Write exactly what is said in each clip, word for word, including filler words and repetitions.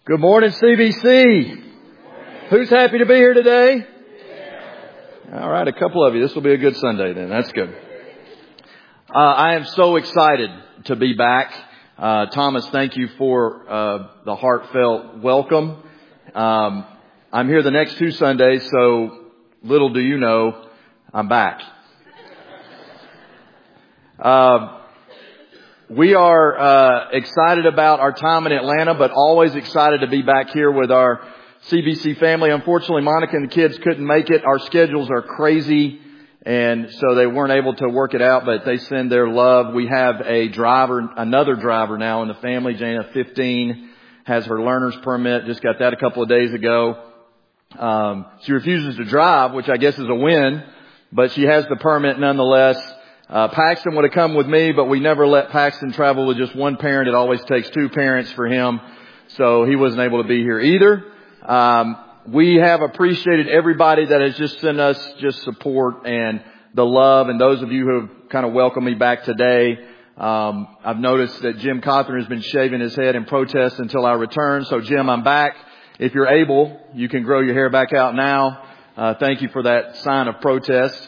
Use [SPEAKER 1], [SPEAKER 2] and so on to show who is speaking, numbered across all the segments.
[SPEAKER 1] Good morning, C B C. Who's happy to be here today? All right, a couple of you. This will be a good Sunday then. That's good. Uh, I am so excited to be back. Uh, Thomas, thank you for uh, the heartfelt welcome. Um, I'm here the next two Sundays, so little do you know, I'm back. Uh, We are uh excited about our time in Atlanta, but always excited to be back here with our C B C family. Unfortunately, Monica and the kids couldn't make it. Our schedules are crazy, and so they weren't able to work it out, but they send their love. We have a driver, another driver now in the family. Jana, fifteen, has her learner's permit. Just got that a couple of days ago. Um She refuses to drive, which I guess is a win, but she has the permit nonetheless. Uh, Paxton would have come with me, but we never let Paxton travel with just one parent. It always takes two parents for him. So he wasn't able to be here either. Um, we have appreciated everybody that has just sent us just support and the love. And those of you who have kind of welcomed me back today. Um, I've noticed that Jim Cawthorn has been shaving his head in protest until I return. So Jim, I'm back. If you're able, you can grow your hair back out now. Uh, thank you for that sign of protest.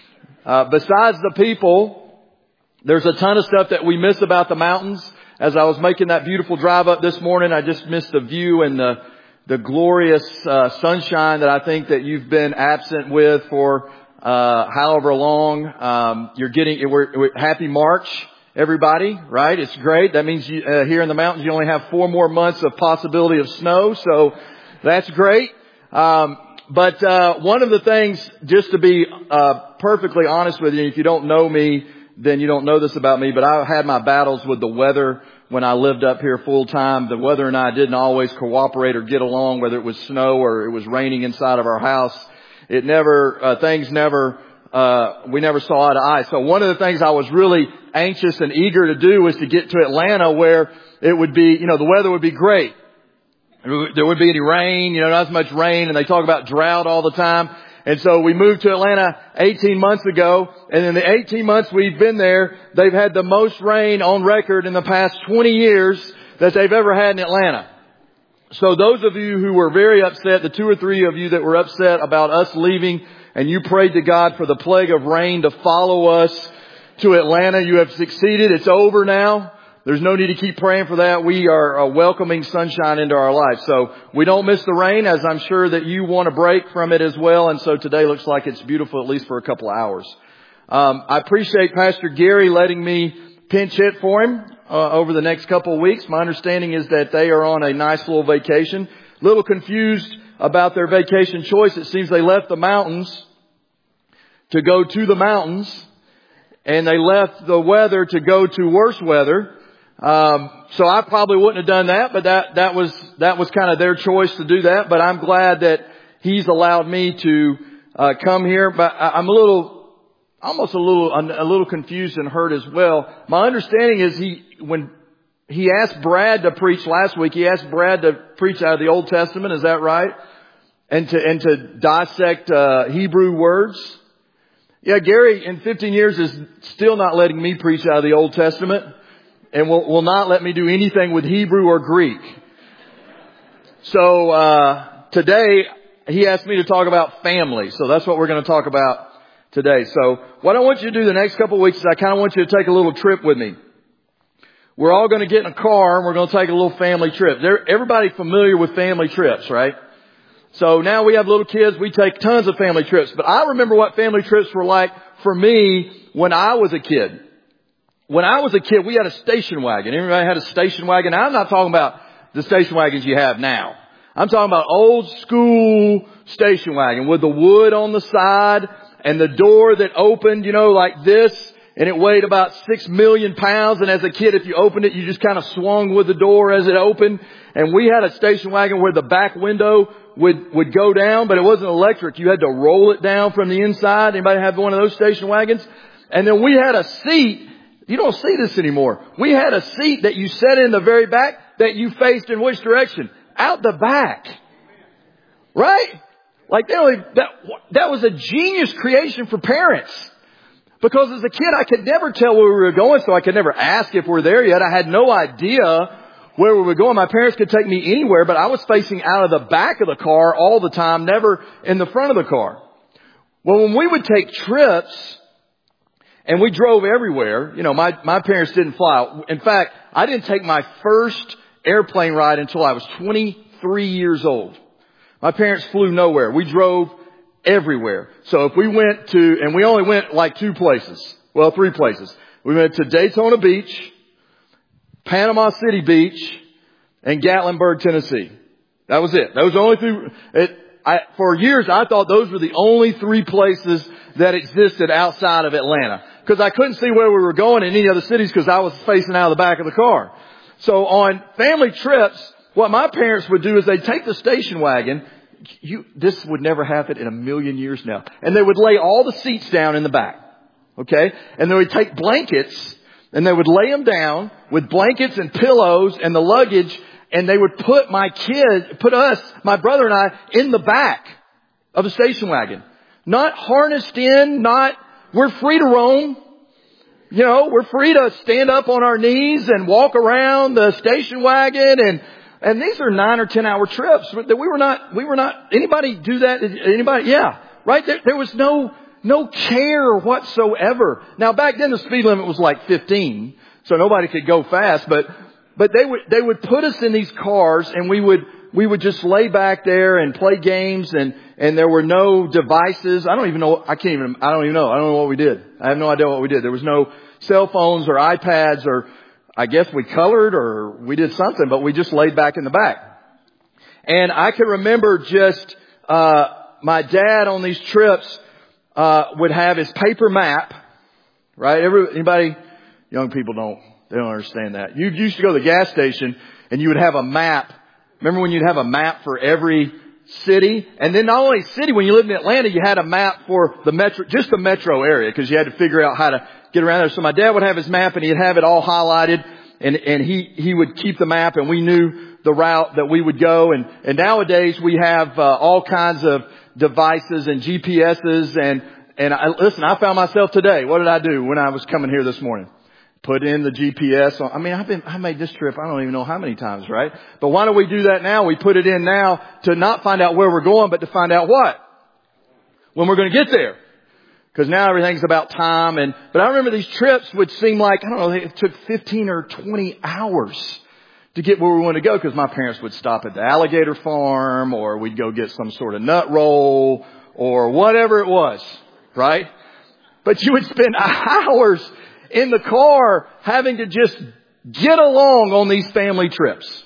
[SPEAKER 1] Uh, besides the people, there's a ton of stuff that we miss about the mountains. As I was making that beautiful drive up this morning, I just missed the view and the, the glorious, uh, sunshine that I think that you've been absent with for, uh, however long. Um, you're getting, we're, we're, happy March, everybody, right? It's great. That means you, uh, here in the mountains, you only have four more months of possibility of snow. So that's great. Um, But uh one of the things, just to be uh perfectly honest with you, if you don't know me, then you don't know this about me, but I had my battles with the weather when I lived up here full time. The weather and I didn't always cooperate or get along, whether it was snow or it was raining inside of our house. It never, uh things never, uh we never saw eye to eye. So one of the things I was really anxious and eager to do was to get to Atlanta, where it would be, you know, the weather would be great. There wouldn't be any rain, you know, not as much rain, and they talk about drought all the time. And so we moved to Atlanta eighteen months ago, and in the eighteen months we've been there, they've had the most rain on record in the past twenty years that they've ever had in Atlanta. So those of you who were very upset, the two or three of you that were upset about us leaving, and you prayed to God for the plague of rain to follow us to Atlanta, you have succeeded. It's over now. There's no need to keep praying for that. We are uh, welcoming sunshine into our life. So we don't miss the rain, as I'm sure that you want a break from it as well. And so today looks like it's beautiful, at least for a couple of hours. Um, I appreciate Pastor Gary letting me pinch hit for him uh, over the next couple of weeks. My understanding is that they are on a nice little vacation. A little confused about their vacation choice. It seems they left the mountains to go to the mountains, and they left the weather to go to worse weather. Um, so I probably wouldn't have done that, but that, that was, that was kind of their choice to do that. But I'm glad that he's allowed me to, uh, come here. But I, I'm a little, almost a little, a little confused and hurt as well. My understanding is he, when he asked Brad to preach last week, he asked Brad to preach out of the Old Testament. Is that right? And to, and to dissect, uh, Hebrew words. Yeah, Gary in fifteen years is still not letting me preach out of the Old Testament. And will, will not let me do anything with Hebrew or Greek. So, uh, today he asked me to talk about family. So that's what we're going to talk about today. So what I want you to do the next couple of weeks is I kind of want you to take a little trip with me. We're all going to get in a car and we're going to take a little family trip. There, everybody familiar with family trips, right? So now we have little kids. We take tons of family trips. But I remember what family trips were like for me when I was a kid. When I was a kid, we had a station wagon. Everybody had a station wagon. Now, I'm not talking about the station wagons you have now. I'm talking about old school station wagon with the wood on the side and the door that opened, you know, like this. And it weighed about six million pounds. And as a kid, if you opened it, you just kind of swung with the door as it opened. And we had a station wagon where the back window would, would go down, but it wasn't electric. You had to roll it down from the inside. Anybody have one of those station wagons? And then we had a seat. You don't see this anymore. We had a seat that you sat in the very back that you faced in which direction? Out the back. Right? Like they only, that, that was a genius creation for parents. Because as a kid, I could never tell where we were going, so I could never ask if we're there yet. I had no idea where we were going. My parents could take me anywhere, but I was facing out of the back of the car all the time, never in the front of the car. Well, when we would take trips and we drove everywhere, you know, my, my parents didn't fly. In fact, I didn't take my first airplane ride until I was twenty-three years old. My parents flew nowhere. We drove everywhere. So if we went to, and we only went like two places. Well, three places. We went to Daytona Beach, Panama City Beach, and Gatlinburg, Tennessee. That was it. Those were the only three. It, I, for years, I thought those were the only three places that existed outside of Atlanta. Because I couldn't see where we were going in any other cities because I was facing out of the back of the car. So on family trips, what my parents would do is they'd take the station wagon. You, this would never happen in a million years now. And they would lay all the seats down in the back. Okay? And they would take blankets and they would lay them down with blankets and pillows and the luggage. And they would put my kid, put us, my brother and I, in the back of the station wagon. Not harnessed in, not, we're free to roam. You know, we're free to stand up on our knees and walk around the station wagon. And, and these are nine or ten hour trips that we were not, we were not, anybody do that? Anybody? Yeah. Right? There, there was no, no care whatsoever. Now back then the speed limit was like fifteen. So nobody could go fast, but, but they would, they would put us in these cars and we would, we would just lay back there and play games and, and there were no devices. I don't even know. I can't even, I don't even know. I don't know what we did. I have no idea what we did. There was no cell phones or iPads or I guess we colored or we did something, but we just laid back in the back. And I can remember just, uh, my dad on these trips, uh, would have his paper map, right? Every, anybody, young people don't, they don't understand that. You used to go to the gas station and you would have a map. Remember when you'd have a map for every city? And then not only city, when you lived in Atlanta, you had a map for the metro, just the metro area, because you had to figure out how to get around there. So my dad would have his map and he'd have it all highlighted and, and he, he would keep the map and we knew the route that we would go. And, and nowadays we have uh, all kinds of devices and G P S's and, and I, listen, I found myself today. What did I do when I was coming here this morning? Put in the G P S. I mean, I've been, I made this trip, I don't even know how many times, right? But why don't we do that now? We put it in now to not find out where we're going, but to find out what? When we're going to get there. Because now everything's about time. And, but I remember these trips would seem like, I don't know, it took fifteen or twenty hours to get where we wanted to go because my parents would stop at the alligator farm or we'd go get some sort of nut roll or whatever it was, right? But you would spend hours in the car having to just get along on these family trips.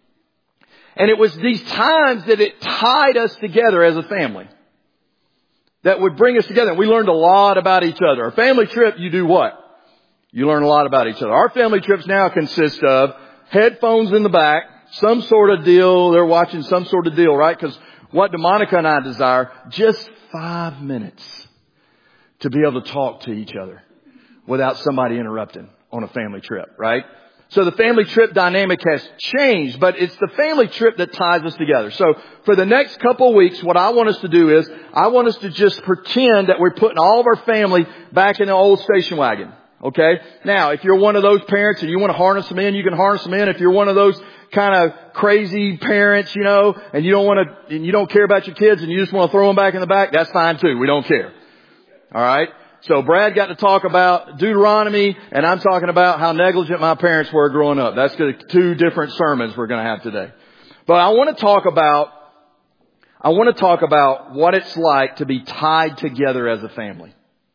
[SPEAKER 1] And it was these times that it tied us together as a family. That would bring us together. And we learned a lot about each other. A family trip, you do what? You learn a lot about each other. Our family trips now consist of headphones in the back, some sort of deal. They're watching some sort of deal, right? Because what do Monica and I desire? Just five minutes to be able to talk to each other without somebody interrupting on a family trip, right? So the family trip dynamic has changed, but it's the family trip that ties us together. So for the next couple of weeks, what I want us to do is I want us to just pretend that we're putting all of our family back in the old station wagon. Okay? Now, if you're one of those parents and you want to harness them in, you can harness them in. If you're one of those kind of crazy parents, you know, and you don't want to, and you don't care about your kids and you just want to throw them back in the back, that's fine too. We don't care. All right? So Brad got to talk about Deuteronomy, and I'm talking about how negligent my parents were growing up. That's the two different sermons we're going to have today. But I want to talk about, I want to talk about what it's like to be tied together as a family.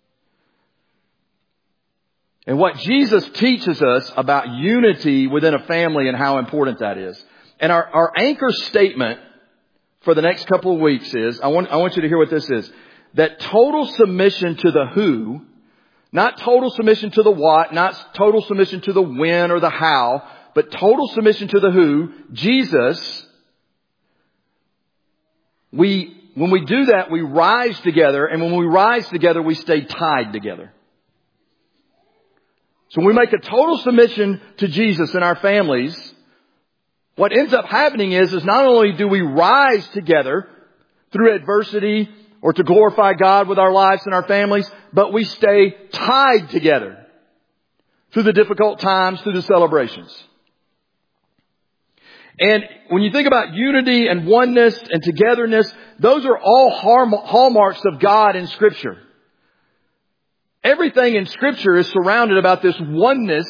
[SPEAKER 1] And what Jesus teaches us about unity within a family and how important that is. And our, our anchor statement for the next couple of weeks is, I want, I want you to hear what this is. That total submission to the who, not total submission to the what, not total submission to the when or the how, but total submission to the who, Jesus. We, when we do that, we rise together, and when we rise together, we stay tied together. So when we make a total submission to Jesus in our families, what ends up happening is, is not only do we rise together through adversity, or to glorify God with our lives and our families, but we stay tied together through the difficult times, through the celebrations. And when you think about unity and oneness and togetherness, those are all hallmarks of God in Scripture. Everything in Scripture is surrounded about this oneness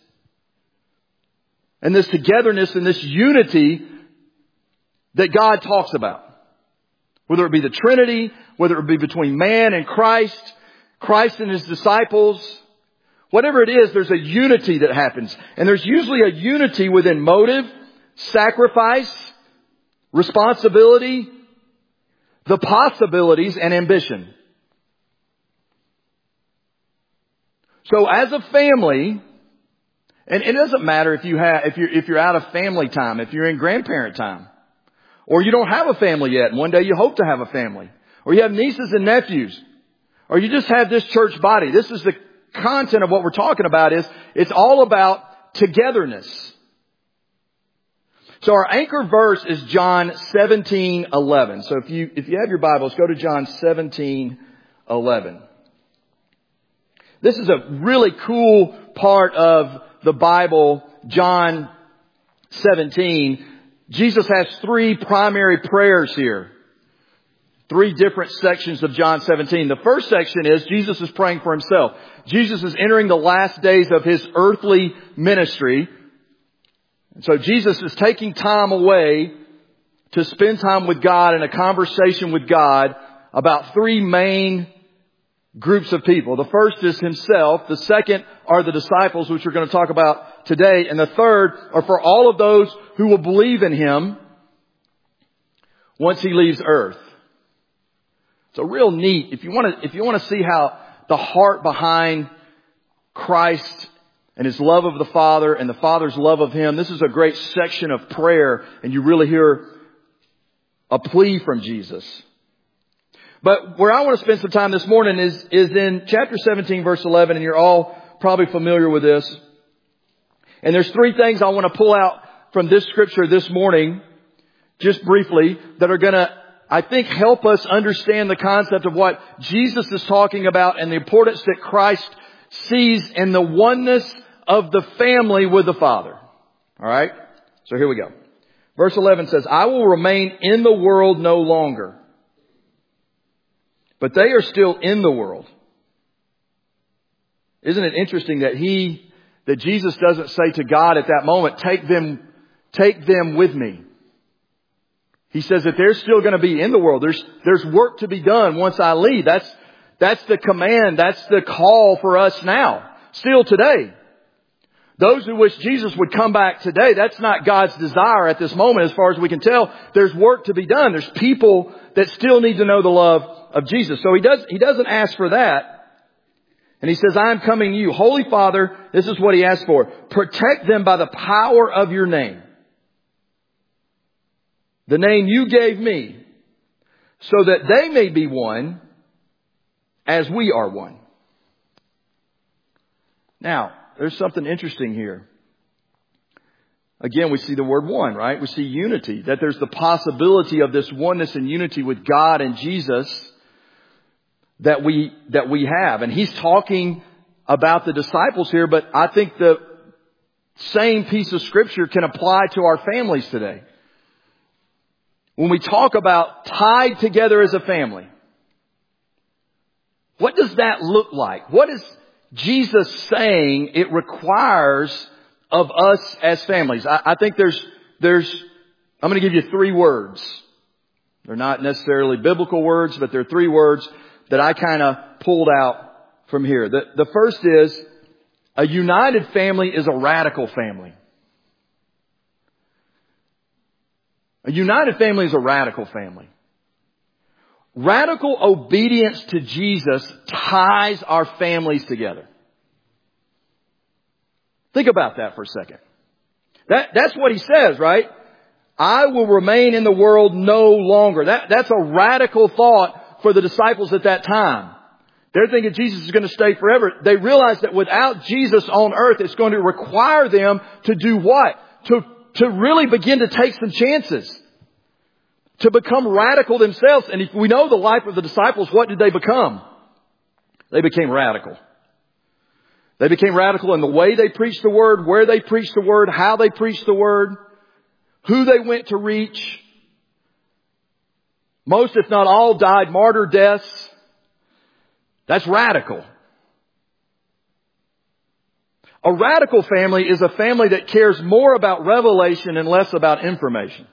[SPEAKER 1] and this togetherness and this unity that God talks about. Whether it be the Trinity, whether it be between man and Christ, Christ and His disciples, whatever it is, there's a unity that happens. And there's usually a unity within motive, sacrifice, responsibility, the possibilities, and ambition. So as a family, and it doesn't matter if you have, if you're, if you're out of family time, if you're in grandparent time, or you don't have a family yet, and one day you hope to have a family, or you have nieces and nephews, or you just have this church body. This is the content of what we're talking about is, it's all about togetherness. So our anchor verse is John seventeen eleven. So if you, if you have your Bibles, go to John seventeen eleven. This is a really cool part of the Bible, John seventeen. Jesus has three primary prayers here. Three different sections of John seventeen. The first section is Jesus is praying for Himself. Jesus is entering the last days of His earthly ministry. And so Jesus is taking time away to spend time with God in a conversation with God about three main groups of people. The first is Himself. The second are the disciples, which we're going to talk about today. And the third are for all of those who will believe in Him once He leaves earth. So real neat. If you want to, if you want to see how the heart behind Christ and His love of the Father and the Father's love of Him, this is a great section of prayer, and you really hear a plea from Jesus. But where I want to spend some time this morning is, is in chapter seventeen, verse eleven, and you're all probably familiar with this. And there's three things I want to pull out from this scripture this morning, just briefly, that are going to, I think, help us understand the concept of what Jesus is talking about and the importance that Christ sees in the oneness of the family with the Father. All right? So here we go. Verse eleven says, I will remain in the world no longer, but they are still in the world. Isn't it interesting that he, that Jesus doesn't say to God at that moment, take them, take them with me. He says that they're still going to be in the world. There's, there's work to be done once I leave. That's, that's the command. That's the call for us now. Still today. Those who wish Jesus would come back today, that's not God's desire at this moment as far as we can tell. There's work to be done. There's people that still need to know the love of Jesus. So he does, he doesn't ask for that. And he says, I am coming to you. Holy Father, this is what he asked for. Protect them by the power of your name. The name you gave me, so that they may be one as we are one. Now, there's something interesting here. Again, we see the word one, right? We see unity, that there's the possibility of this oneness and unity with God and Jesus that we, that we have. And he's talking about the disciples here, but I think the same piece of scripture can apply to our families today. When we talk about tied together as a family, what does that look like? What is Jesus saying it requires of us as families? I, I think there's, there's, I'm going to give you three words. They're not necessarily biblical words, but they're three words that I kind of pulled out from here. The, the first is, a united family is a radical family. A united family is a radical family. Radical obedience to Jesus ties our families together. Think about that for a second. That, that's what he says, right? I will remain in the world no longer. That, that's a radical thought for the disciples at that time. They're thinking Jesus is going to stay forever. They realize that without Jesus on earth, it's going to require them to do what? To, to really begin to take some chances. To become radical themselves. And if we know the life of the disciples, what did they become? They became radical. They became radical in the way they preached the word, where they preached the word, how they preached the word. who they went to reach. Most, if not all, died martyr deaths. That's radical. A radical family is a family that cares more about revelation and less about information.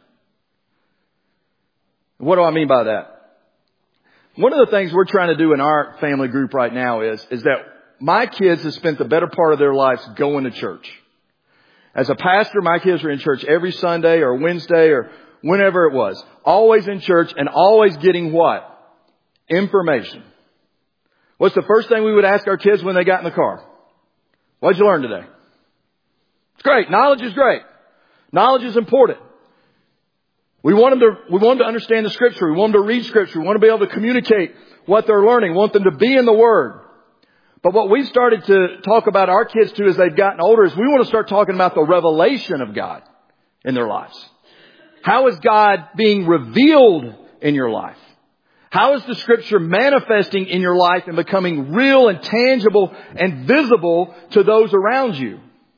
[SPEAKER 1] What do I mean by that? One of the things we're trying to do in our family group right now is, is that my kids have spent the better part of their lives going to church. As a pastor, my kids are in church every Sunday or Wednesday or whenever it was. Always in church and always getting what? Information. What's the first thing we would ask our kids when they got in the car? What'd you learn today? It's great. Knowledge is great. Knowledge is important. We want them to, we want them to understand the Scripture. We want them to read Scripture. We want to be able to communicate what they're learning. We want them to be in the Word. But what we've started to talk about our kids too as they've gotten older is we want to start talking about the revelation of God in their lives. How is God being revealed in your life? How is the Scripture manifesting in your life and becoming real and tangible and visible to those around you?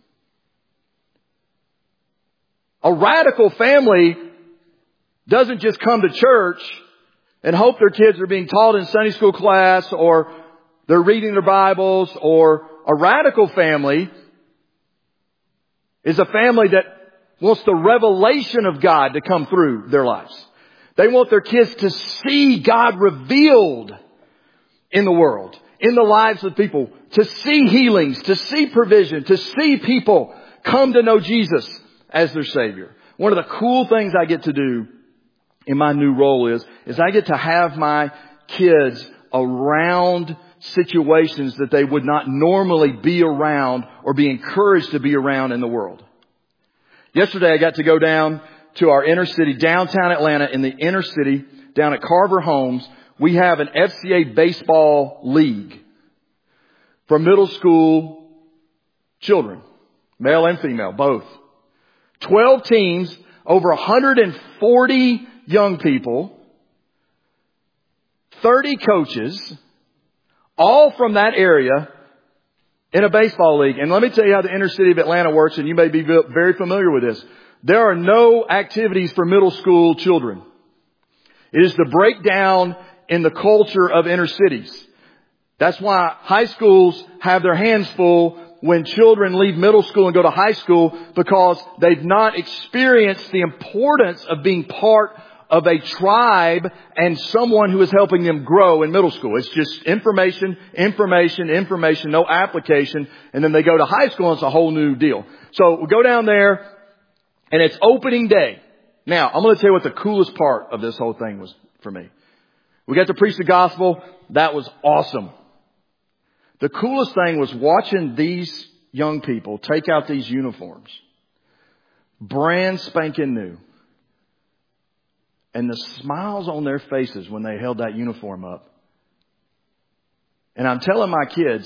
[SPEAKER 1] A radical family doesn't just come to church and hope their kids are being taught in Sunday school class or they're reading their Bibles. Or a radical family is a family that wants the revelation of God to come through their lives. They want their kids to see God revealed in the world, in the lives of people, to see healings, to see provision, to see people come to know Jesus as their Savior. One of the cool things I get to do in my new role is, is I get to have my kids around situations that they would not normally be around or be encouraged to be around in the world. Yesterday I got to go down to our inner city, downtown Atlanta, in the inner city, down at Carver Homes. We have an F C A baseball league for middle school children, male and female, both. Twelve teams, over one hundred forty young people, thirty coaches, all from that area in a baseball league. And let me tell you how the inner city of Atlanta works, and you may be very familiar with this. There are no activities for middle school children. It is the breakdown in the culture of inner cities. That's why high schools have their hands full when children leave middle school and go to high school, because they've not experienced the importance of being part of a tribe and someone who is helping them grow in middle school. It's just information, information, information, no application. And then they go to high school and it's a whole new deal. So we go down there and it's opening day. Now, I'm going to tell you what the coolest part of this whole thing was for me. We got to preach the gospel. That was awesome. The coolest thing was watching these young people take out these uniforms. Brand spanking new. And the smiles on their faces when they held that uniform up. And I'm telling my kids,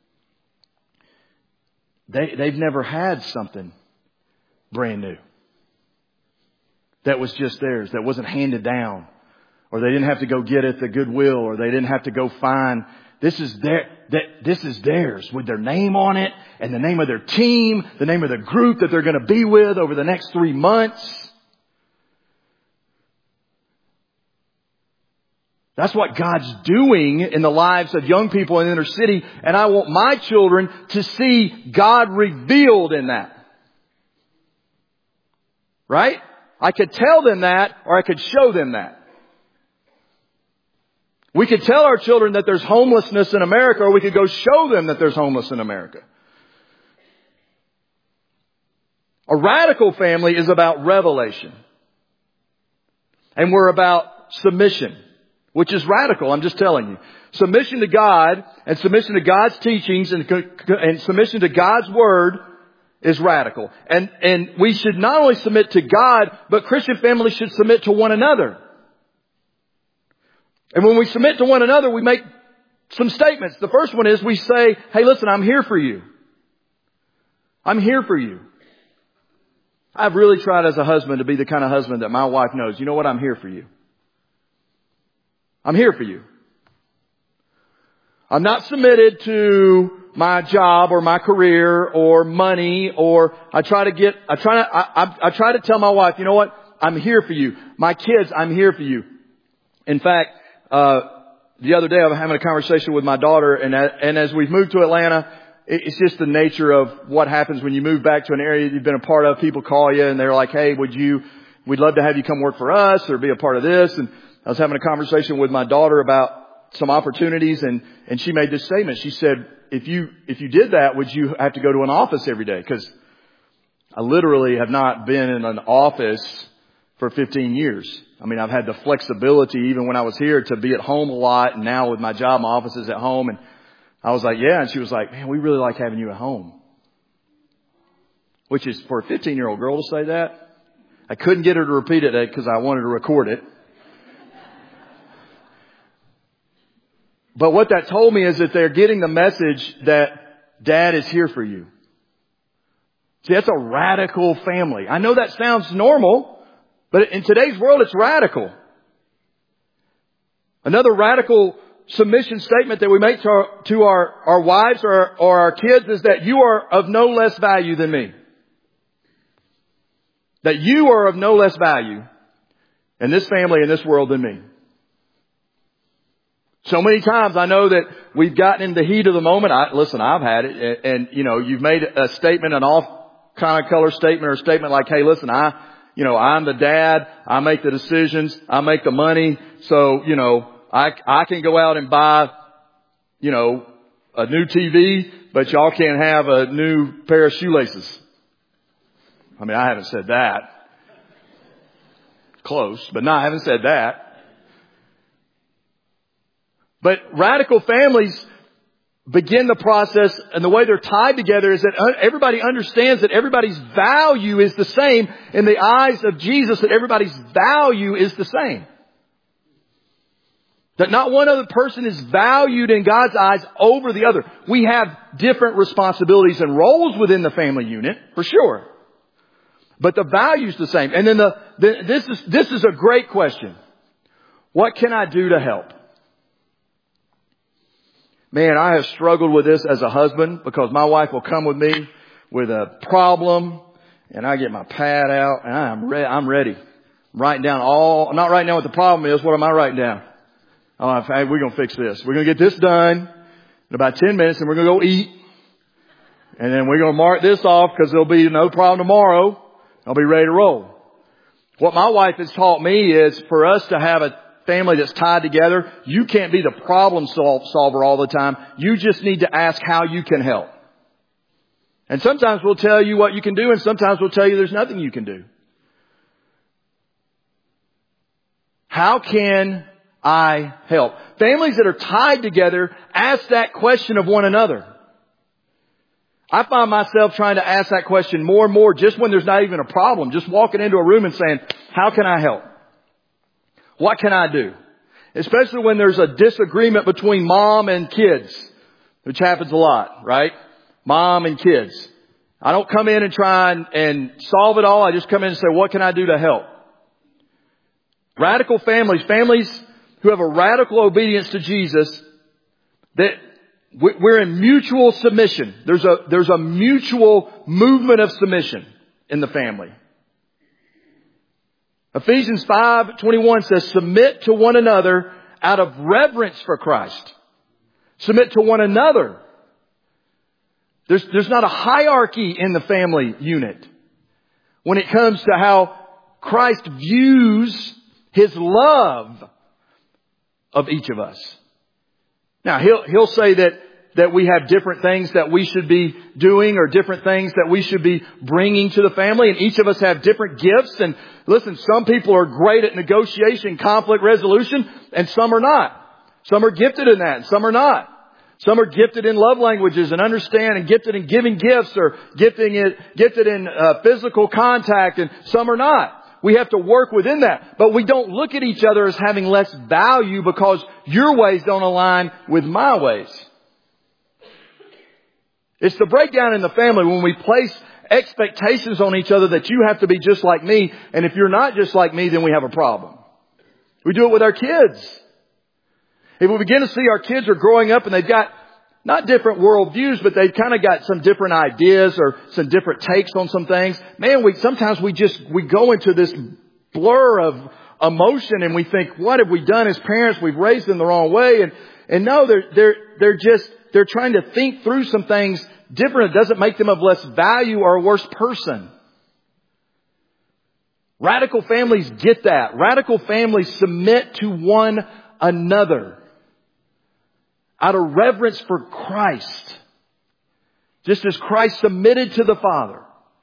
[SPEAKER 1] they, they've never had something brand new that was just theirs, that wasn't handed down, or they didn't have to go get it at the Goodwill, or they didn't have to go find. This is their, that, this is theirs with their name on it and the name of their team, the name of the group that they're going to be with over the next three months. That's what God's doing in the lives of young people in the inner city. And I want my children to see God revealed in that. Right? I could tell them that, or I could show them that. We could tell our children that there's homelessness in America, or we could go show them that there's homeless in America. A radical family is about revelation. And we're about submission. Which is radical, I'm just telling you. Submission to God and submission to God's teachings and, and submission to God's Word is radical. And, and we should not only submit to God, but Christian families should submit to one another. And when we submit to one another, we make some statements. The first one is we say, hey, listen, I'm here for you. I'm here for you. I've really tried as a husband to be the kind of husband that my wife knows. You know what? I'm here for you. I'm here for you. I'm not submitted to my job or my career or money, or I try to get, I try to, I, I, I try to tell my wife, you know what? I'm here for you. My kids, I'm here for you. In fact, uh, the other day I was having a conversation with my daughter, and, and as we've moved to Atlanta, it's just the nature of what happens when you move back to an area you've been a part of. People call you and they're like, hey, would you, we'd love to have you come work for us or be a part of this. And I was having a conversation with my daughter about some opportunities, and, and she made this statement. She said, if you, if you did that, would you have to go to an office every day? Because I literally have not been in an office for fifteen years. I mean, I've had the flexibility even when I was here to be at home a lot. And now with my job, my office is at home. And I was like, yeah. And she was like, man, we really like having you at home. Which is, for a fifteen year old girl to say that, I couldn't get her to repeat it because I wanted to record it. But what that told me is that they're getting the message that Dad is here for you. See, that's a radical family. I know that sounds normal, but in today's world, it's radical. Another radical submission statement that we make to our, to our, our wives or, or our kids is that you are of no less value than me. That you are of no less value in this family, in this world than me. So many times I know that we've gotten in the heat of the moment. I, listen, I've had it. And, and, you know, you've made a statement, an off kind of color statement, or a statement like, hey, listen, I, you know, I'm the dad. I make the decisions. I make the money. So, you know, I, I can go out and buy, you know, a new T V, but y'all can't have a new pair of shoelaces. I mean, I haven't said that. Close, but no, I haven't said that. But radical families begin the process, and the way they're tied together is that everybody understands that everybody's value is the same in the eyes of Jesus, that everybody's value is the same. That not one other person is valued in God's eyes over the other. We have different responsibilities and roles within the family unit, for sure. But the value's the same. And then the, the this is this is a great question. What can I do to help? Man, I have struggled with this as a husband, because my wife will come with me with a problem, and I get my pad out, and I'm ready. I'm ready. I'm writing down all. I'm not writing down what the problem is. What am I writing down? Oh, hey, we're gonna fix this. We're gonna get this done in about ten minutes, and we're gonna go eat, and then we're gonna mark this off because there'll be no problem tomorrow. I'll be ready to roll. What my wife has taught me is, for us to have a family that's tied together, you can't be the problem sol- solver all the time. You just need to ask how you can help. And sometimes we'll tell you what you can do, and sometimes we'll tell you there's nothing you can do. How can I help? Families that are tied together ask that question of one another. I find myself trying to ask that question more and more just when there's not even a problem. Just walking into a room and saying, how can I help? What can I do? Especially when there's a disagreement between mom and kids, which happens a lot, right? Mom and kids. I don't come in and try and, and solve it all. I just come in and say, what can I do to help? Radical families, families who have a radical obedience to Jesus, that we're in mutual submission. There's a, there's a mutual movement of submission in the family. Ephesians five twenty-one says, submit to one another out of reverence for Christ. Submit to one another. There's, there's not a hierarchy in the family unit when it comes to how Christ views His love of each of us. Now, he'll, he'll say that, that we have different things that we should be doing, or different things that we should be bringing to the family. And each of us have different gifts. And listen, some people are great at negotiation, conflict resolution, and some are not. Some are gifted in that, and some are not. Some are gifted in love languages and understand, and gifted in giving gifts, or gifting it, gifted in uh, physical contact, and some are not. We have to work within that. But we don't look at each other as having less value because your ways don't align with my ways. It's the breakdown in the family when we place expectations on each other that you have to be just like me. And if you're not just like me, then we have a problem. We do it with our kids. If we begin to see our kids are growing up and they've got not different worldviews, but they've kind of got some different ideas or some different takes on some things. Man, we, sometimes we just, we go into this blur of emotion and we think, what have we done as parents? We've raised them the wrong way. And, and no, they're, they're, they're just, they're trying to think through some things different. It doesn't make them of less value or a worse person. Radical families get that. Radical families submit to one another out of reverence for Christ, just as Christ submitted to the Father.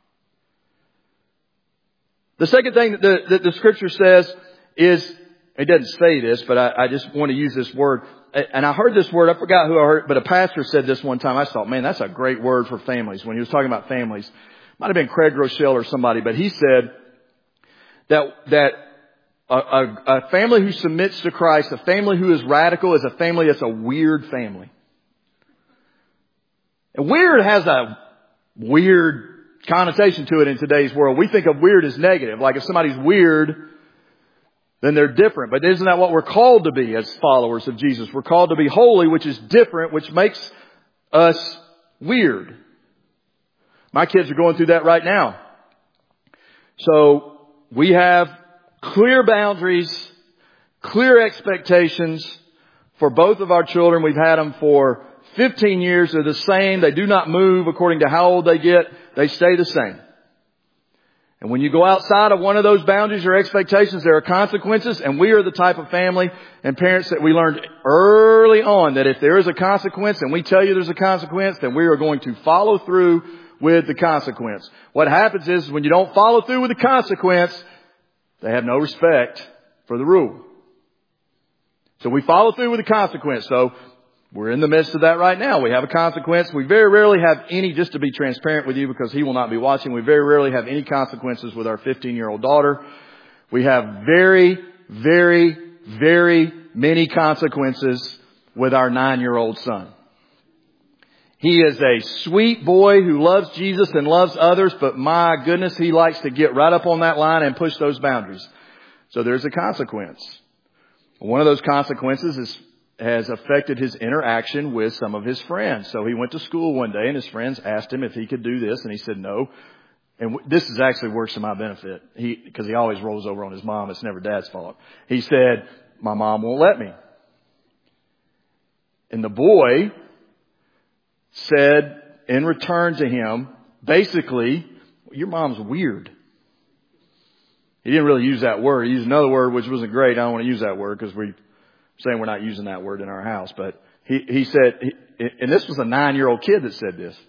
[SPEAKER 1] The second thing that the, that the Scripture says is, it doesn't say this, but I, I just want to use this word. And I heard this word, I forgot who I heard, but a pastor said this one time. I thought, man, that's a great word for families. When he was talking about families, might have been Craig Rochelle or somebody, but he said that that a, a, a family who submits to Christ, a family who is radical, is a family that's a weird family. And weird has a weird connotation to it in today's world. We think of weird as negative. Like if somebody's weird, then they're different. But isn't that what we're called to be as followers of Jesus? We're called to be holy, which is different, which makes us weird. My kids are going through that right now. So we have clear boundaries, clear expectations for both of our children. We've had them for fifteen years. They're the same. They do not move according to how old they get. They stay the same. And when you go outside of one of those boundaries or expectations, there are consequences. And we are the type of family and parents that we learned early on that if there is a consequence and we tell you there's a consequence, then we are going to follow through with the consequence. What happens is when you don't follow through with the consequence, they have no respect for the rule. So we follow through with the consequence. So we're in the midst of that right now. We have a consequence. We very rarely have any, just to be transparent with you because he will not be watching, we very rarely have any consequences with our fifteen-year-old daughter. We have very, very, very many consequences with our nine-year-old son. He is a sweet boy who loves Jesus and loves others, but my goodness, he likes to get right up on that line and push those boundaries. So there's a consequence. One of those consequences is has affected his interaction with some of his friends. So he went to school one day and his friends asked him if he could do this and he said no. And this is actually works to my benefit. He, because he always rolls over on his mom. It's never Dad's fault. He said, my mom won't let me. And the boy said in return to him, basically, your mom's weird. He didn't really use that word. He used another word which wasn't great. I don't want to use that word because we saying we're not using that word in our house. But he, he said, he, and this was a nine-year-old kid that said this.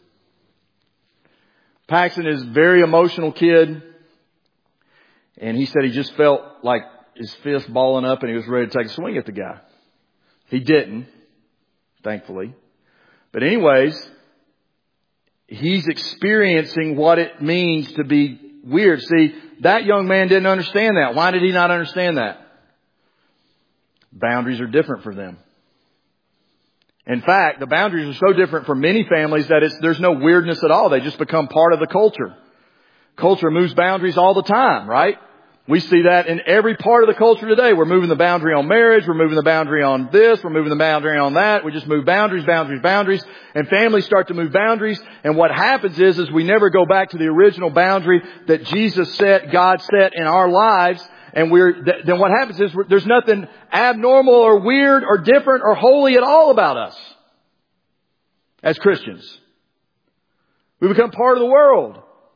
[SPEAKER 1] Paxton is a very emotional kid. And he said he just felt like his fist balling up and he was ready to take a swing at the guy. He didn't, thankfully. But anyways, he's experiencing what it means to be weird. See, that young man didn't understand that. Why did he not understand that? Boundaries are different for them. In fact, the boundaries are so different for many families that it's, there's no weirdness at all. They just become part of the culture. Culture moves boundaries all the time, right? We see that in every part of the culture today. We're moving the boundary on marriage. We're moving the boundary on this. We're moving the boundary on that. We just move boundaries, boundaries, boundaries. And families start to move boundaries. And what happens is, is we never go back to the original boundary that Jesus set, God set in our lives. And we're, th- then what happens is there's nothing abnormal or weird or different or holy at all about us as Christians. We become part of the world.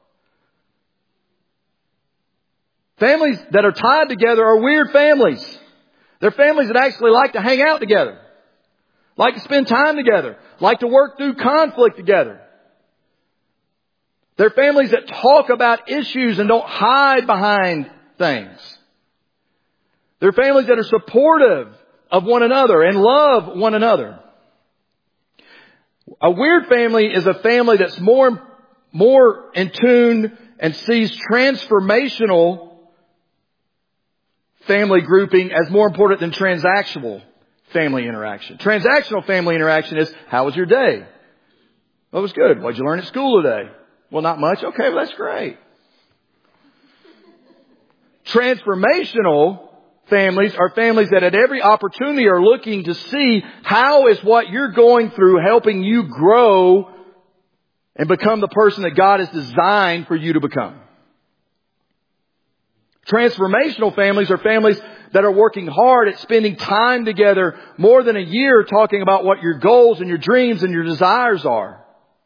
[SPEAKER 1] Families that are tied together are weird families. They're families that actually like to hang out together, like to spend time together, like to work through conflict together. They're families that talk about issues and don't hide behind things. They're families that are supportive of one another and love one another. A weird family is a family that's more, more in tune and sees transformational family grouping as more important than transactional family interaction. Transactional family interaction is, how was your day? Well, it was good. What did you learn at school today? Well, not much. Okay, well, that's great. Transformational families are families that at every opportunity are looking to see how is what you're going through helping you grow and become the person that God has designed for you to become. Transformational families are families that are working hard at spending time together more than a year talking about what your goals and your dreams and your desires are.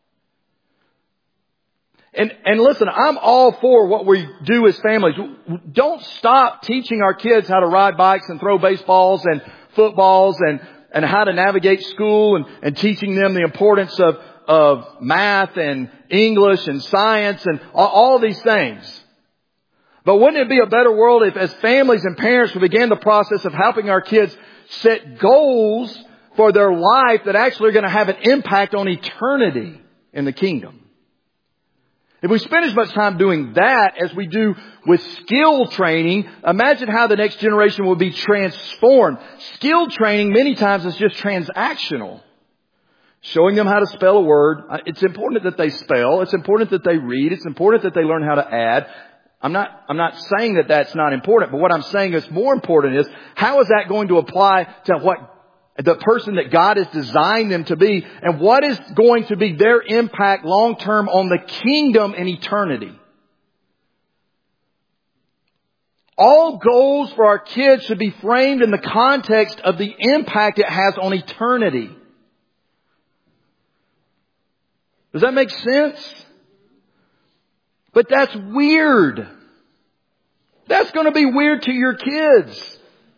[SPEAKER 1] And, and listen, I'm all for what we do as families. Don't stop teaching our kids how to ride bikes and throw baseballs and footballs and, and how to navigate school and, and teaching them the importance of, of math and English and science and all, all these things. But wouldn't it be a better world if as families and parents we began the process of helping our kids set goals for their life that actually are going to have an impact on eternity in the kingdom? If we spend as much time doing that as we do with skill training, imagine how the next generation will be transformed. Skill training many times is just transactional. Showing them how to spell a word. It's important that they spell. It's important that they read. It's important that they learn how to add. I'm not, I'm not saying that that's not important, but what I'm saying is more important is how is that going to apply to what the person that God has designed them to be, and what is going to be their impact long term on the kingdom and eternity. All goals for our kids should be framed in the context of the impact it has on eternity. Does that make sense? But that's weird. That's going to be weird to your kids.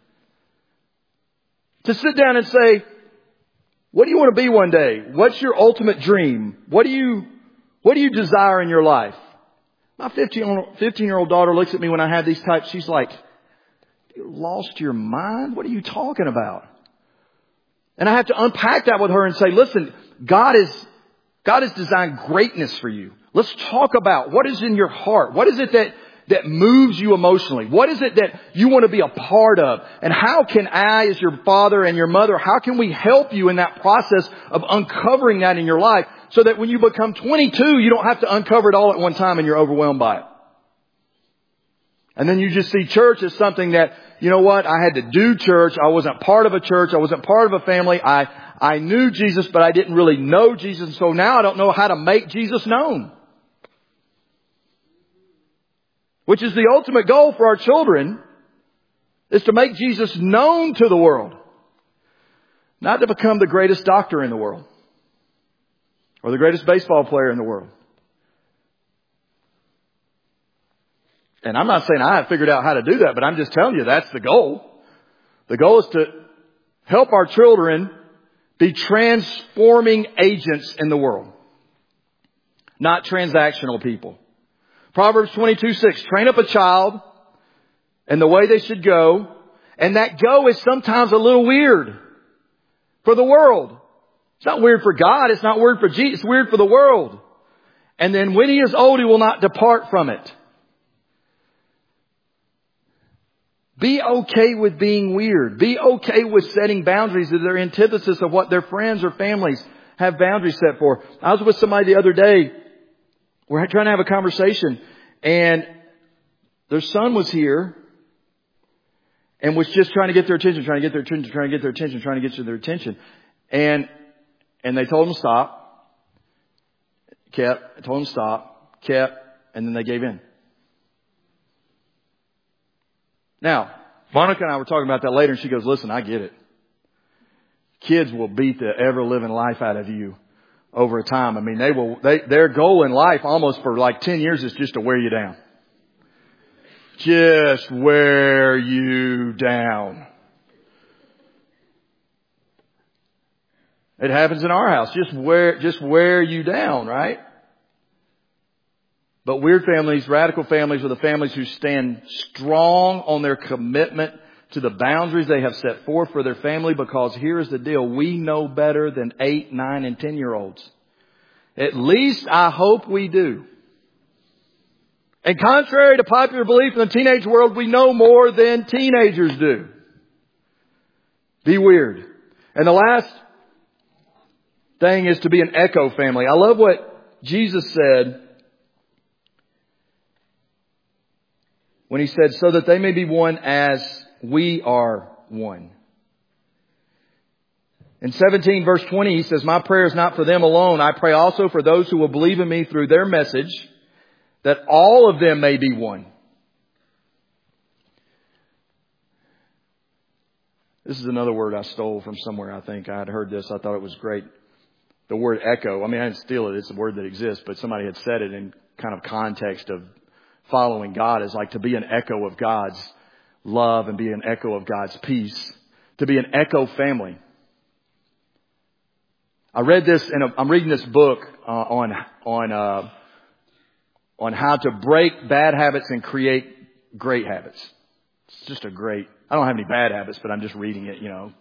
[SPEAKER 1] To sit down and say, what do you want to be one day? What's your ultimate dream? What do you, what do you desire in your life? My fifteen-year-old daughter looks at me when I have these types. She's like, you lost your mind? What are you talking about? And I have to unpack that with her and say, listen, God is, God has designed greatness for you. Let's talk about what is in your heart. What is it that, that moves you emotionally? What is it that you want to be a part of? And how can I, as your father and your mother, how can we help you in that process of uncovering that in your life so that when you become twenty-two, you don't have to uncover it all at one time and you're overwhelmed by it? And then you just see church as something that, you know what, I had to do church. I wasn't part of a church. I wasn't part of a family. I, I knew Jesus, but I didn't really know Jesus. So now I don't know how to make Jesus known. Which is the ultimate goal for our children, is to make Jesus known to the world. Not to become the greatest doctor in the world. Or the greatest baseball player in the world. And I'm not saying I have figured out how to do that, but I'm just telling you that's the goal. The goal is to help our children be transforming agents in the world. Not transactional people. Proverbs twenty-two six, train up a child in the way they should go. And that go is sometimes a little weird for the world. It's not weird for God. It's not weird for Jesus. It's weird for the world. And then when he is old, he will not depart from it. Be okay with being weird. Be okay with setting boundaries that are antithesis of what their friends or families have boundaries set for. I was with somebody the other day. We're trying to have a conversation, and their son was here and was just trying to get their attention, trying to get their attention, trying to get their attention, trying to get their attention. And, and they told him to stop. Kept, told him to stop, kept, and then they gave in. Now, Monica and I were talking about that later, and she goes, listen, I get it. Kids will beat the ever-living life out of you over a time. I mean, they will, they, their goal in life almost for like ten years is just to wear you down. Just wear you down. It happens in our house. Just wear, just wear you down, right? But weird families, radical families are the families who stand strong on their commitment to the boundaries they have set forth for their family, because here's the deal. We know better than eight, nine, and ten year olds. At least I hope we do. And contrary to popular belief in the teenage world, we know more than teenagers do. Be weird. And the last thing is to be an echo family. I love what Jesus said when he said, so that they may be one as we are one. In seventeen verse twenty, he says, my prayer is not for them alone. I pray also for those who will believe in me through their message, that all of them may be one. This is another word I stole from somewhere, I think. I had heard this. I thought it was great. The word echo. I mean, I didn't steal it. It's a word that exists, but somebody had said it in kind of context of following God is like to be an echo of God's love and be an echo of God's peace. To be an echo family. I read this and I'm reading this book uh, on, on, uh, on how to break bad habits and create great habits. It's just a great, I don't have any bad habits, but I'm just reading it, you know.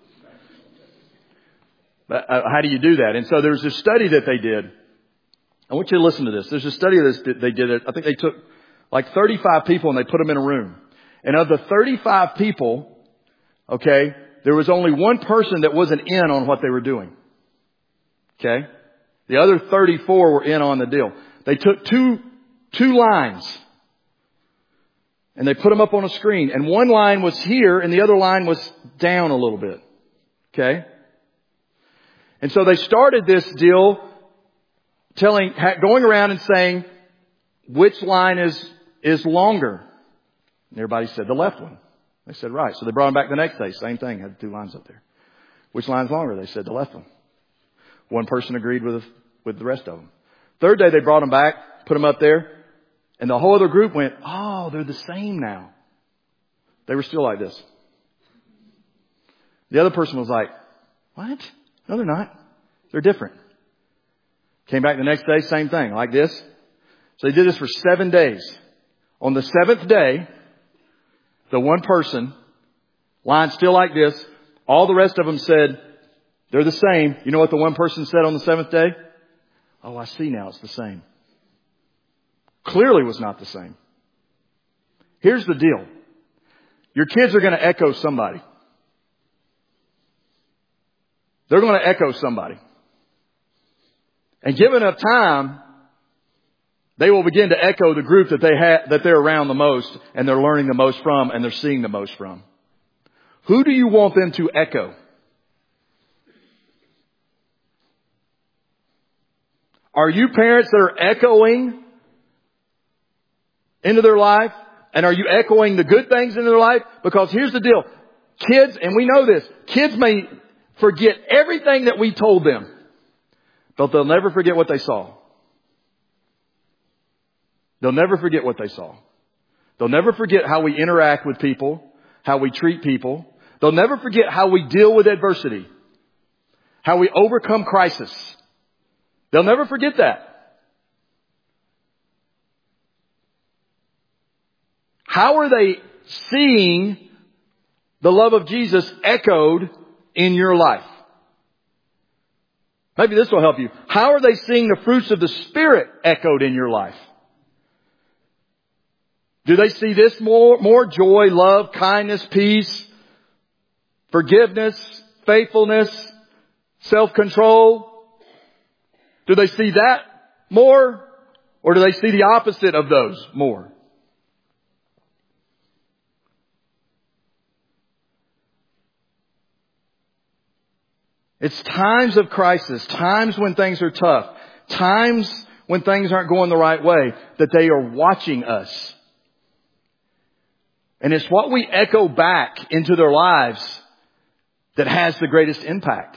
[SPEAKER 1] But uh, how do you do that? And so there's this study that they did. I want you to listen to this. There's a study that they did. I think they took like thirty-five people and they put them in a room. And of the thirty-five people, okay, there was only one person that wasn't in on what they were doing. Okay? The other thirty-four were in on the deal. They took two, two lines and they put them up on a screen. And one line was here and the other line was down a little bit. Okay? And so they started this deal telling, going around and saying, which line is, is longer? And everybody said the left one. They said, right. So they brought them back the next day. Same thing. Had two lines up there. Which line's longer? They said the left one. One person agreed with, with the rest of them. Third day they brought them back, put them up there. And the whole other group went, oh, they're the same now. They were still like this. The other person was like, what? No, they're not. They're different. Came back the next day, same thing, like this. So they did this for seven days. On the seventh day, the one person, line still like this, all the rest of them said, they're the same. You know what the one person said on the seventh day? Oh, I see now, it's the same. Clearly was not the same. Here's the deal. Your kids are going to echo somebody. They're going to echo somebody. And given enough time, they will begin to echo the group that they ha- that they're around the most and they're learning the most from and they're seeing the most from. Who do you want them to echo? Are you parents that are echoing into their life? And are you echoing the good things into their life? Because here's the deal. Kids, and we know this, kids may forget everything that we told them, but they'll never forget what they saw. They'll never forget what they saw. They'll never forget how we interact with people, how we treat people. They'll never forget how we deal with adversity, how we overcome crisis. They'll never forget that. How are they seeing the love of Jesus echoed in your life? Maybe this will help you. How are they seeing the fruits of the Spirit echoed in your life? Do they see this more, more joy, love, kindness, peace, forgiveness, faithfulness, self-control? Do they see that more? Or do they see the opposite of those more? It's times of crisis, times when things are tough, times when things aren't going the right way, that they are watching us. And it's what we echo back into their lives that has the greatest impact.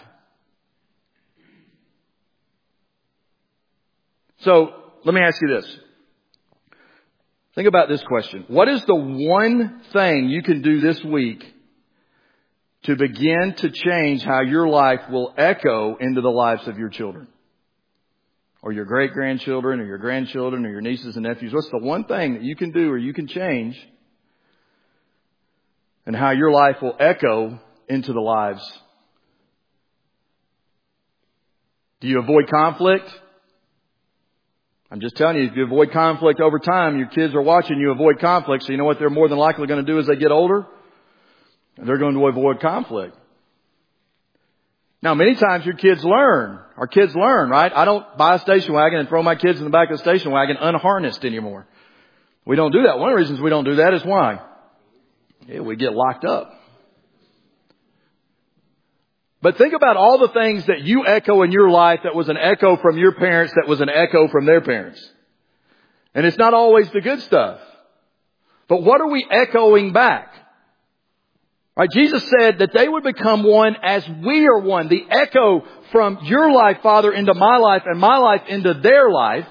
[SPEAKER 1] So, let me ask you this. Think about this question. What is the one thing you can do this week to begin to change how your life will echo into the lives of your children? Or your great-grandchildren, or your grandchildren, or your nieces and nephews? What's the one thing that you can do or you can change and how your life will echo into the lives? Do you avoid conflict? I'm just telling you, if you avoid conflict over time, your kids are watching you avoid conflict. So you know what they're more than likely going to do as they get older? They're going to avoid conflict. Now, many times your kids learn. Our kids learn, right? I don't buy a station wagon and throw my kids in the back of the station wagon unharnessed anymore. We don't do that. One of the reasons we don't do that is why? Yeah, we get locked up. But think about all the things that you echo in your life that was an echo from your parents, that was an echo from their parents. And it's not always the good stuff. But what are we echoing back? Right? Jesus said that they would become one as we are one. The echo from your life, Father, into my life and my life into their life.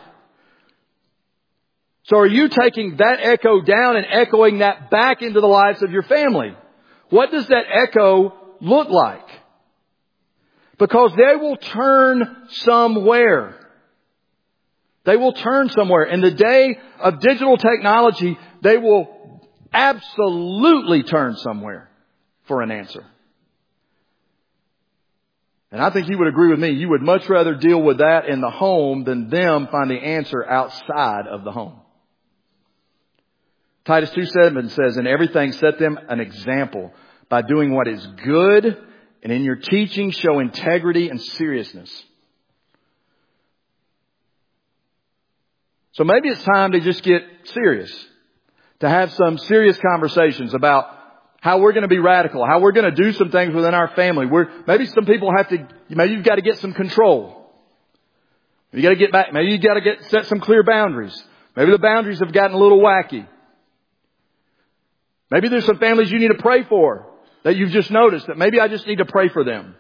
[SPEAKER 1] So are you taking that echo down and echoing that back into the lives of your family? What does that echo look like? Because they will turn somewhere. They will turn somewhere. In the day of digital technology, they will absolutely turn somewhere for an answer. And I think you would agree with me. You would much rather deal with that in the home than them find the answer outside of the home. Titus two seven says, in everything set them an example by doing what is good, and in your teaching show integrity and seriousness. So maybe it's time to just get serious. To have some serious conversations about how we're going to be radical, how we're going to do some things within our family. We're, maybe some people have to, maybe you've got to get some control. You got to get back, maybe you've got to get, set some clear boundaries. Maybe the boundaries have gotten a little wacky. Maybe there's some families you need to pray for that you've just noticed that maybe I just need to pray for them.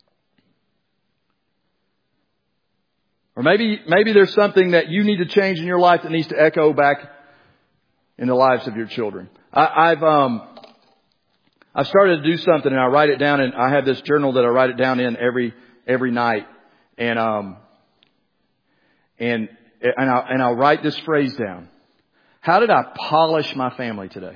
[SPEAKER 1] Or maybe, maybe there's something that you need to change in your life that needs to echo back in the lives of your children. I, I've, um, I've started to do something, and I write it down, and I have this journal that I write it down in every, every night. And, um, and, and I'll, and I'll write this phrase down. How did I polish my family today?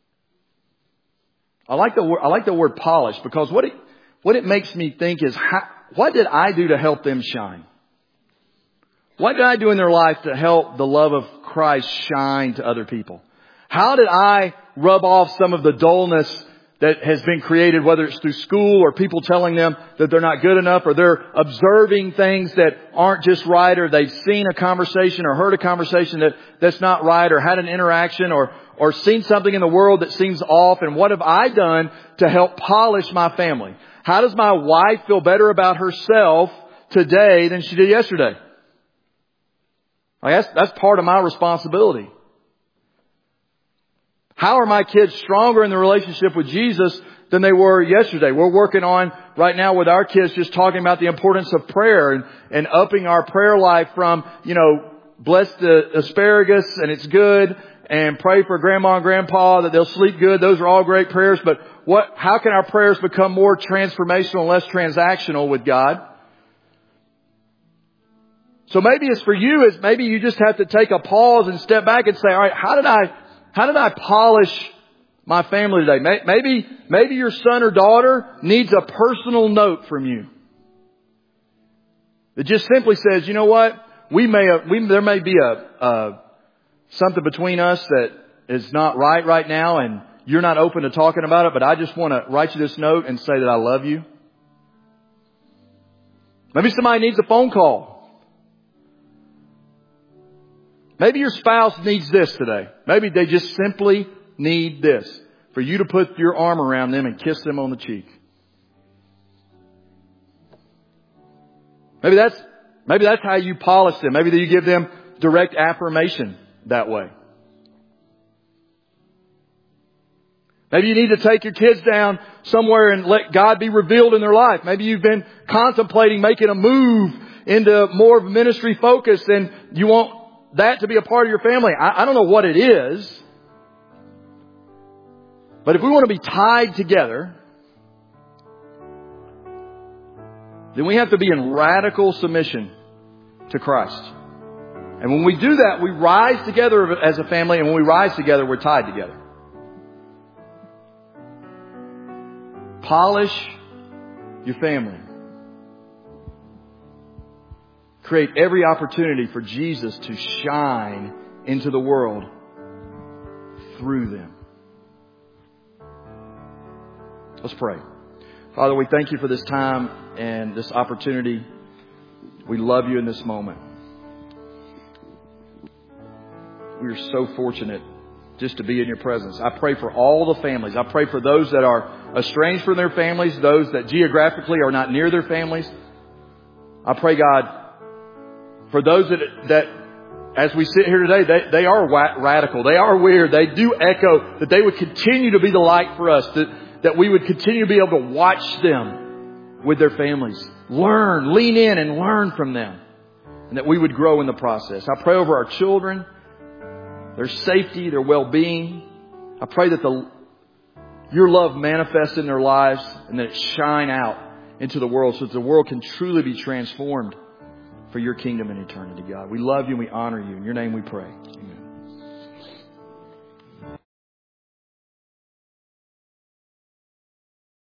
[SPEAKER 1] I like the word, I like the word polish, because what it, what it makes me think is, how, what did I do to help them shine? What did I do in their life to help the love of Christ shine to other people? How did I rub off some of the dullness that has been created, whether it's through school or people telling them that they're not good enough, or they're observing things that aren't just right, or they've seen a conversation or heard a conversation that, that's not right, or had an interaction, or, or seen something in the world that seems off. And what have I done to help polish my family? How does my wife feel better about herself today than she did yesterday? I guess that's part of my responsibility. How are my kids stronger in the relationship with Jesus than they were yesterday? We're working on right now with our kids, just talking about the importance of prayer and, and upping our prayer life from, you know, bless the asparagus and it's good, and pray for grandma and grandpa that they'll sleep good. Those are all great prayers. But what, how can our prayers become more transformational and less transactional with God? So maybe it's for you, is maybe you just have to take a pause and step back and say, all right, how did I, how did I polish my family today? Maybe, maybe your son or daughter needs a personal note from you that just simply says, you know what? We may, have, we, there may be a, a, something between us that is not right right now, and you're not open to talking about it, but I just want to write you this note and say that I love you. Maybe somebody needs a phone call. Maybe your spouse needs this today. Maybe they just simply need this, for you to put your arm around them and kiss them on the cheek. Maybe that's, maybe that's how you polish them. Maybe you give them direct affirmation that way. Maybe you need to take your kids down somewhere and let God be revealed in their life. Maybe you've been contemplating making a move into more of a ministry focus, and you want that to be a part of your family. I, I don't know what it is. But if we want to be tied together, then we have to be in radical submission to Christ. And when we do that, we rise together as a family. And when we rise together, we're tied together. Polish your family. Create every opportunity for Jesus to shine into the world through them. Let's pray. Father, we thank you for this time and this opportunity. We love you in this moment. We are so fortunate just to be in your presence. I pray for all the families. I pray for those that are estranged from their families, those that geographically are not near their families. I pray, God, for those that, that as we sit here today, they, they are radical. They are weird. They do echo, that they would continue to be the light for us, that, that we would continue to be able to watch them with their families. Learn, lean in and learn from them. And that we would grow in the process. I pray over our children, their safety, their well-being. I pray that the your love manifests in their lives and that it shine out into the world so that the world can truly be transformed for your kingdom and eternity, God. We love you and we honor you. In your name we pray. Amen.